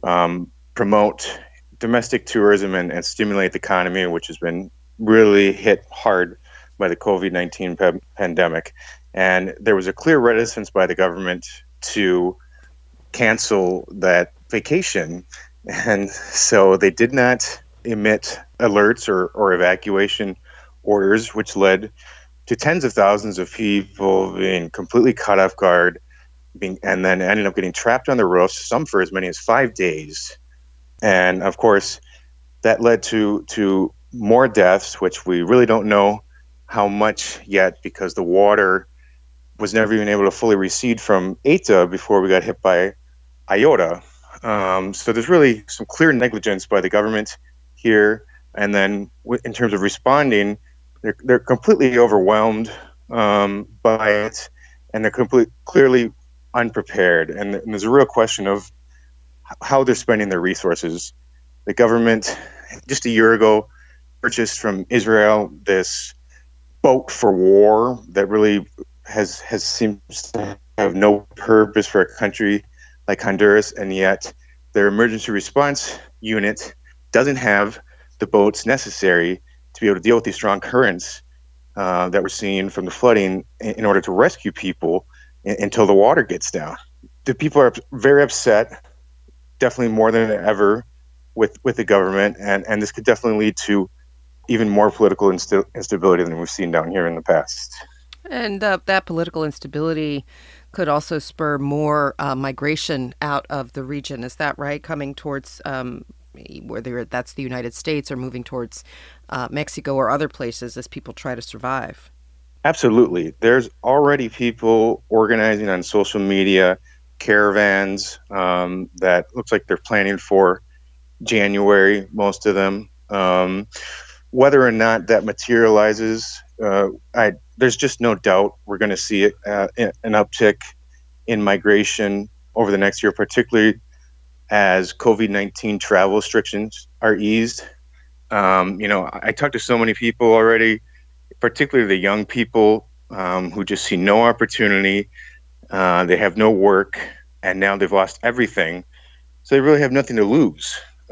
Speaker 4: promote domestic tourism and stimulate the economy, which has been really hit hard by the COVID-19 pandemic. And there was a clear reticence by the government to cancel that vacation. And so they did not emit alerts or evacuation orders, which led to tens of thousands of people being completely caught off guard, and then ended up getting trapped on the roofs, some for as many as 5 days. And of course, that led to more deaths, which we really don't know how much yet, because the water was never even able to fully recede from Eta before we got hit by Iota. So there's really some clear negligence by the government here. And then in terms of responding, they're completely overwhelmed by it, and they're clearly unprepared. And there's a real question of how they're spending their resources. The government, just a year ago, purchased from Israel this boat for war that really seems to have no purpose for a country like Honduras, and yet their emergency response unit doesn't have the boats necessary to be able to deal with these strong currents that we're seeing from the flooding in order to rescue people until the water gets down. The people are very upset, definitely more than ever, with the government, and this could definitely lead to even more political instability than we've seen down here in the past.
Speaker 2: And that political instability could also spur more migration out of the region. Is that right? Coming towards whether that's the United States or moving towards Mexico or other places as people try to survive.
Speaker 4: Absolutely. There's already people organizing on social media caravans that looks like they're planning for January, most of them. Whether or not that materializes, there's just no doubt we're going to see an uptick in migration over the next year, particularly as COVID-19 travel restrictions are eased. I talked to so many people already, particularly the young people who just see no opportunity. They have no work, and now they've lost everything. So they really have nothing to lose.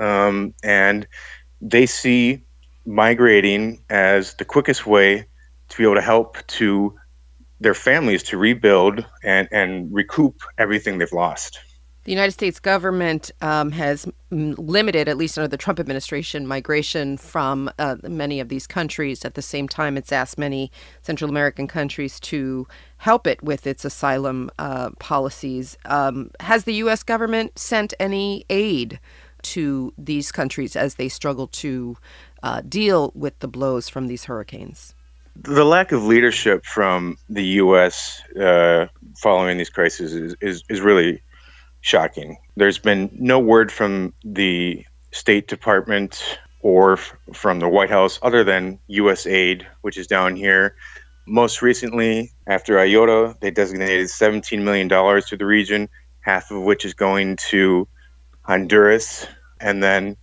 Speaker 4: And they see migrating as the quickest way to be able to help to their families to rebuild and recoup everything they've lost.
Speaker 2: The United States government has limited, at least under the Trump administration, migration from many of these countries. At the same time, it's asked many Central American countries to help it with its asylum policies. Has the U.S. government sent any aid to these countries as they struggle to deal with the blows from these hurricanes?
Speaker 4: The lack of leadership from the U.S. Following these crises is really shocking. There's been no word from the State Department or from the White House other than USAID, which is down here. Most recently, after Iota, they designated $17 million to the region, half of which is going to Honduras. And then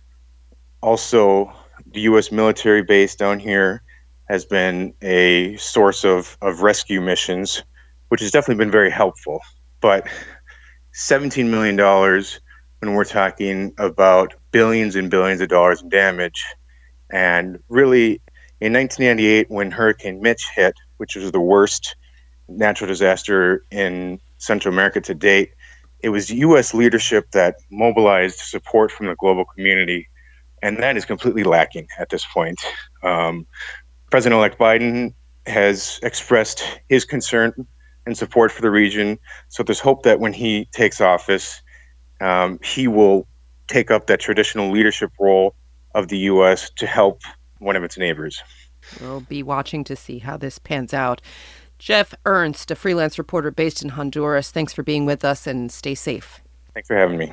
Speaker 4: also the U.S. military base down here has been a source of rescue missions, which has definitely been very helpful. But $17 million when we're talking about billions and billions of dollars in damage. And really, in 1998, when Hurricane Mitch hit, which was the worst natural disaster in Central America to date, it was U.S. leadership that mobilized support from the global community, and that is completely lacking at this point. President-elect Biden has expressed his concern and support for the region. So there's hope that when he takes office, he will take up that traditional leadership role of the U.S. to help one of its neighbors.
Speaker 2: We'll be watching to see how this pans out. Jeff Ernst, a freelance reporter based in Honduras, thanks for being with us and stay safe.
Speaker 4: Thanks for having me.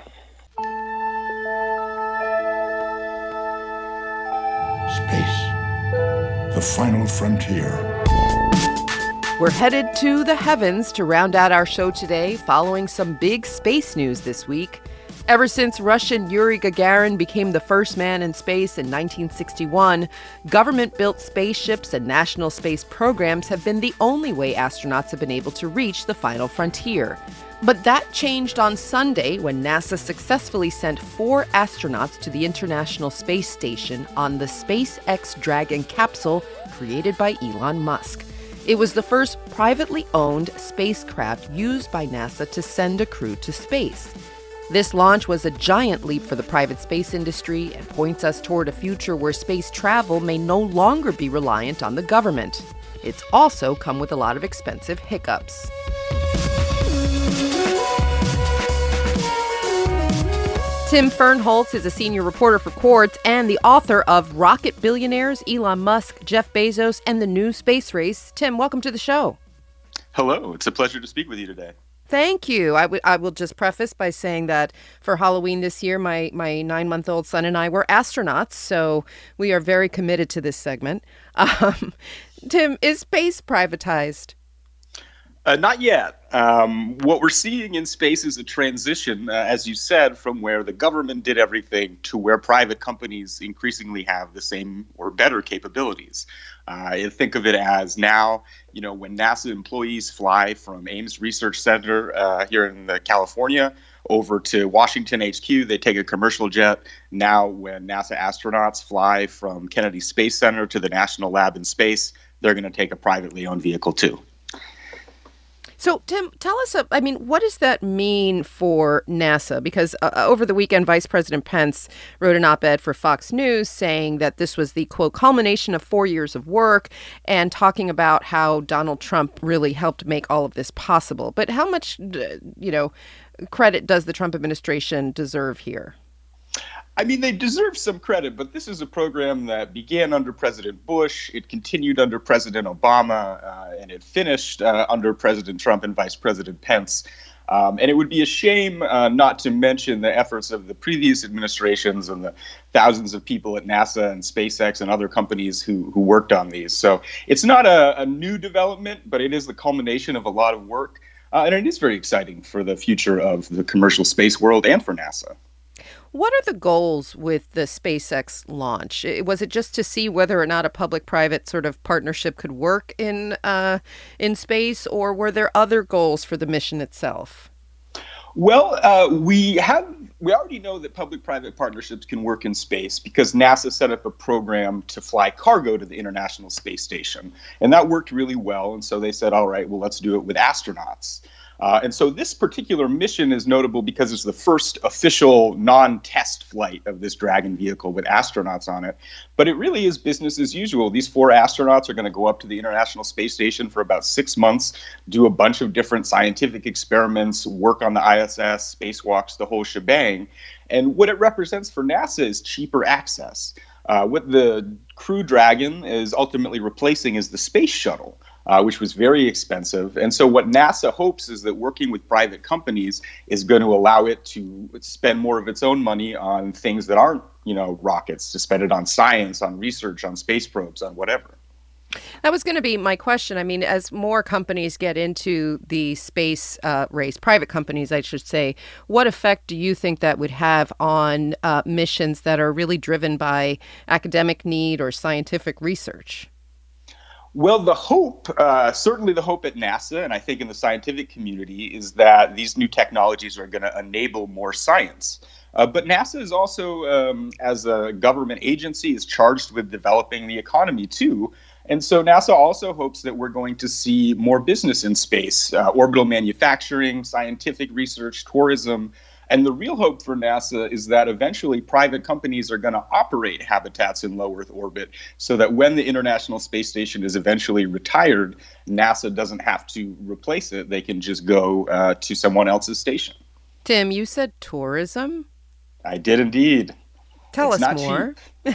Speaker 19: Space, the final frontier.
Speaker 2: We're headed to the heavens to round out our show today, following some big space news this week. Ever since Russian Yuri Gagarin became the first man in space in 1961, government-built spaceships and national space programs have been the only way astronauts have been able to reach the final frontier. But that changed on Sunday when NASA successfully sent 4 astronauts to the International Space Station on the SpaceX Dragon capsule created by Elon Musk. It was the first privately owned spacecraft used by NASA to send a crew to space. This launch was a giant leap for the private space industry and points us toward a future where space travel may no longer be reliant on the government. It's also come with a lot of expensive hiccups. Tim Fernholz is a senior reporter for Quartz and the author of Rocket Billionaires, Elon Musk, Jeff Bezos, and the New Space Race. Tim, welcome to the show.
Speaker 20: Hello. It's a pleasure to speak with you today.
Speaker 2: Thank you. I will just preface by saying that for Halloween this year, my 9-month-old son and I were astronauts, so we are very committed to this segment. Tim, is space privatized?
Speaker 20: Not yet. What we're seeing in space is a transition, as you said, from where the government did everything to where private companies increasingly have the same or better capabilities. Think of it as now, when NASA employees fly from Ames Research Center here in California over to Washington HQ, they take a commercial jet. Now, when NASA astronauts fly from Kennedy Space Center to the National Lab in Space, they're going to take a privately owned vehicle too.
Speaker 2: So, Tim, tell us, what does that mean for NASA? Because over the weekend, Vice President Pence wrote an op-ed for Fox News saying that this was the, quote, culmination of 4 years of work and talking about how Donald Trump really helped make all of this possible. But how much, credit does the Trump administration deserve here?
Speaker 20: They deserve some credit, but this is a program that began under President Bush, it continued under President Obama, and it finished under President Trump and Vice President Pence. And it would be a shame not to mention the efforts of the previous administrations and the thousands of people at NASA and SpaceX and other companies who worked on these. So it's not a new development, but it is the culmination of a lot of work. And it is very exciting for the future of the commercial space world and for NASA.
Speaker 2: What are the goals with the SpaceX launch? Was it just to see whether or not a public-private sort of partnership could work in space, or were there other goals for the mission itself?
Speaker 20: Well, we already know that public-private partnerships can work in space because NASA set up a program to fly cargo to the International Space Station, and that worked really well. And so they said, all right, well, let's do it with astronauts. And so this particular mission is notable because it's the first official non-test flight of this Dragon vehicle with astronauts on it. But it really is business as usual. These 4 astronauts are going to go up to the International Space Station for about 6 months, do a bunch of different scientific experiments, work on the ISS, spacewalks, the whole shebang. And what it represents for NASA is cheaper access. What the Crew Dragon is ultimately replacing is the space shuttle. Which was very expensive. And so what NASA hopes is that working with private companies is going to allow it to spend more of its own money on things that aren't, rockets, to spend it on science, on research, on space probes, on whatever.
Speaker 2: That was going to be my question. I mean, as more companies get into the space race, private companies, I should say, what effect do you think that would have on missions that are really driven by academic need or scientific research?
Speaker 20: Well, the hope, certainly the hope at NASA, and I think in the scientific community, is that these new technologies are going to enable more science. But NASA is also, as a government agency, is charged with developing the economy, too. And so NASA also hopes that we're going to see more business in space, orbital manufacturing, scientific research, tourism. And the real hope for NASA is that eventually private companies are going to operate habitats in low Earth orbit so that when the International Space Station is eventually retired, NASA doesn't have to replace it. They can just go to someone else's station.
Speaker 2: Tim, you said tourism?
Speaker 20: I did indeed.
Speaker 2: Tell us more.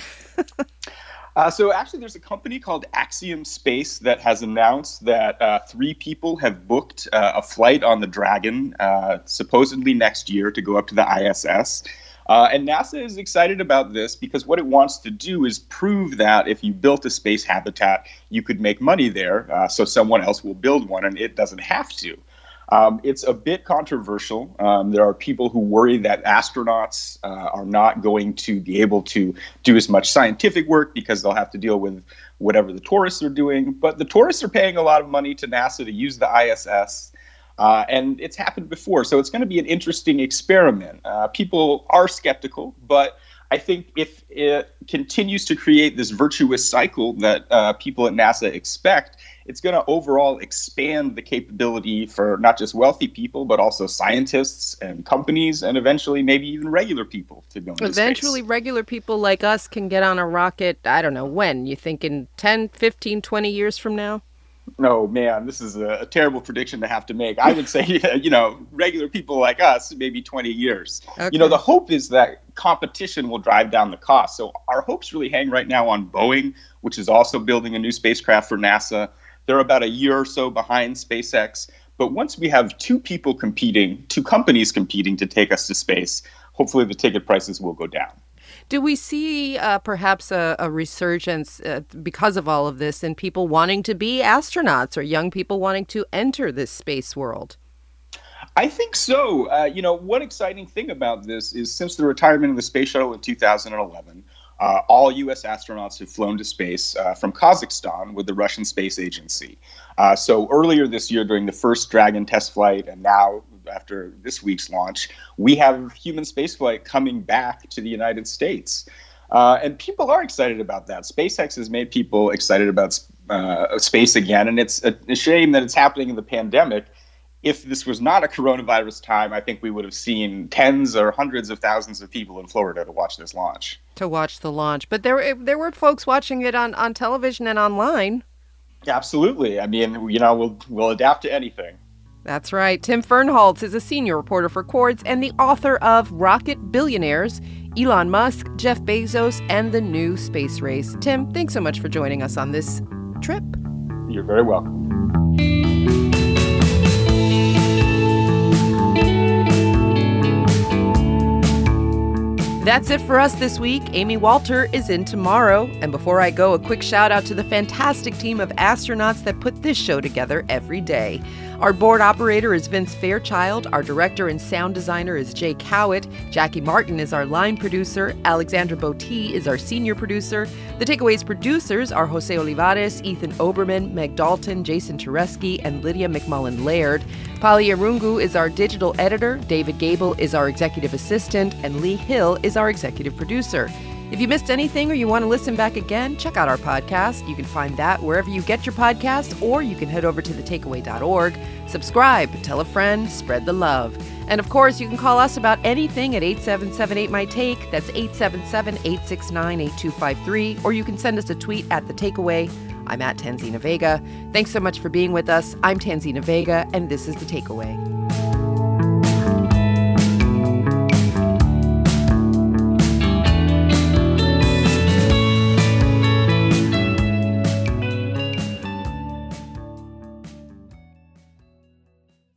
Speaker 20: So actually, there's a company called Axiom Space that has announced that 3 people have booked a flight on the Dragon, supposedly next year, to go up to the ISS. And NASA is excited about this because what it wants to do is prove that if you built a space habitat, you could make money there, so someone else will build one and it doesn't have to. It's a bit controversial. There are people who worry that astronauts are not going to be able to do as much scientific work because they'll have to deal with whatever the tourists are doing. But the tourists are paying a lot of money to NASA to use the ISS. And it's happened before. So it's going to be an interesting experiment. People are skeptical, but I think if it continues to create this virtuous cycle that people at NASA expect, it's going to overall expand the capability for not just wealthy people, but also scientists and companies and eventually maybe even regular people to go into
Speaker 2: Eventually,
Speaker 20: space.
Speaker 2: Regular people like us can get on a rocket, I don't know when. You think in 10, 15, 20 years from now?
Speaker 20: No, man, this is a terrible prediction to have to make. I would say, regular people like us, maybe 20 years. Okay. The hope is that competition will drive down the cost. So our hopes really hang right now on Boeing, which is also building a new spacecraft for NASA. They're about a year or so behind SpaceX. But once we have 2 companies competing to take us to space, hopefully the ticket prices will go down.
Speaker 2: Do we see perhaps a resurgence because of all of this in people wanting to be astronauts or young people wanting to enter this space world?
Speaker 20: I think so. One exciting thing about this is since the retirement of the space shuttle in 2011, all U.S. astronauts have flown to space from Kazakhstan with the Russian Space Agency. So earlier this year during the first Dragon test flight and now after this week's launch, we have human spaceflight coming back to the United States. And people are excited about that. SpaceX has made people excited about space again, and it's a shame that it's happening in the pandemic. If this was not a coronavirus time, I think we would have seen tens or hundreds of thousands of people in Florida to watch this launch.
Speaker 2: To watch the launch. But there were folks watching it on television and online.
Speaker 20: Absolutely. I mean, we'll adapt to anything.
Speaker 2: That's right. Tim Fernholz is a senior reporter for Quartz and the author of Rocket Billionaires, Elon Musk, Jeff Bezos, and the New Space Race. Tim, thanks so much for joining us on this trip.
Speaker 20: You're very welcome.
Speaker 2: That's it for us this week. Amy Walter is in tomorrow. And before I go, a quick shout out to the fantastic team of astronauts that put this show together every day. Our board operator is Vince Fairchild. Our director and sound designer is Jay Cowett. Jackie Martin is our line producer. Alexandra Botti is our senior producer. The Takeaway's producers are Jose Olivares, Ethan Oberman, Meg Dalton, Jason Tereski, and Lydia McMullen-Laird. Pali Arungu is our digital editor. David Gable is our executive assistant. And Lee Hill is our executive producer. If you missed anything or you want to listen back again, check out our podcast. You can find that wherever you get your podcasts, or you can head over to thetakeaway.org. Subscribe, tell a friend, spread the love. And of course, you can call us about anything at 877-8-MY-TAKE. That's 877-869-8253. Or you can send us a tweet at The Takeaway. I'm at Tanzina Vega. Thanks so much for being with us. I'm Tanzina Vega, and this is The Takeaway.